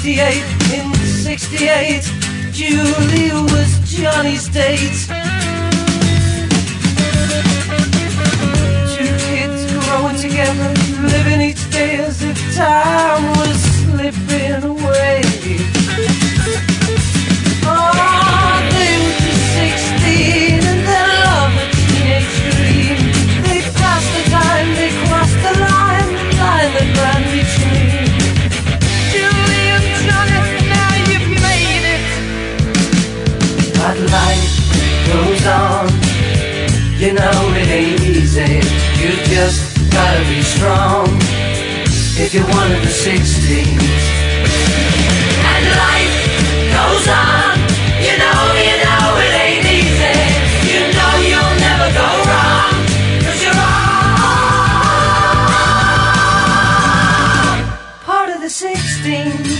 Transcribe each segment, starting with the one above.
68, in 68, Julie was Johnny's date. Two kids growing together, living each day as if time was slipping away. Oh, they were just 16 and their love a teenage dream. They passed the time, they crossed the line that ran between Julie and Johnny. Now you've made it. But life goes on, you know it ain't easy. You just gotta be strong if you're one of the 16s. And life goes on, you know it ain't easy. You know you'll never go wrong, 'cause you're all part of the 16.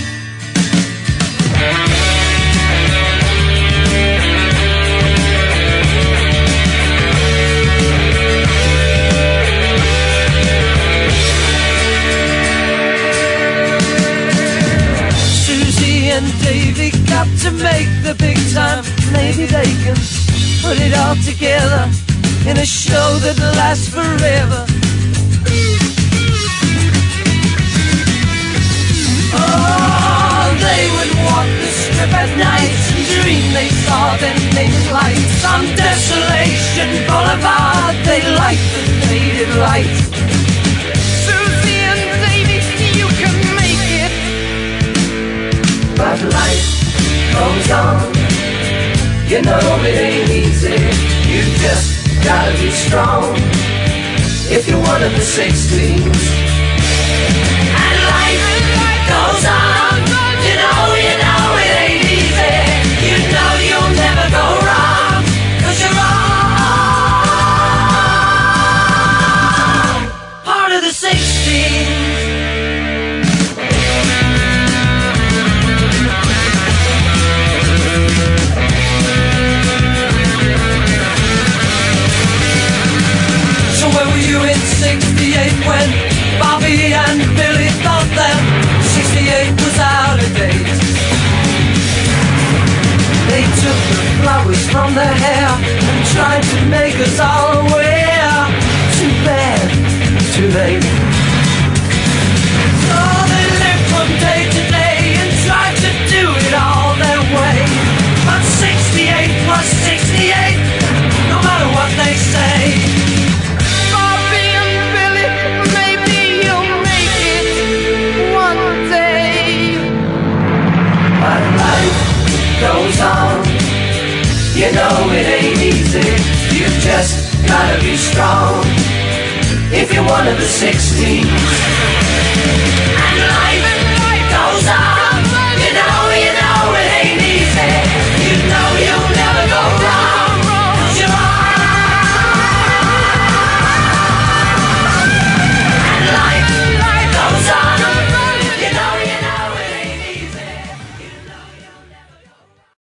And Davey got to make the big time. Maybe they can put it all together in a show that lasts forever. Oh, they would walk the strip at night and dream they saw their names lights on Desolation Boulevard. They liked the faded light. Susie and Davey, you can make it. But life goes on, you know it ain't easy. You just gotta be strong if you're one of the 16s. And life goes on, you know it ain't easy. You know you'll never go wrong, 'cause you're all part of the 16s. In 68 when Bobby and Billy thought that 68 was out of date. They took the flowers from their hair and tried to make us all aware. Too bad, too late. So they lived from day to day and tried to do it all their way. But 68 was 68, no matter what they say. Goes on, you know it ain't easy. You just gotta be strong if you're one of the 16s.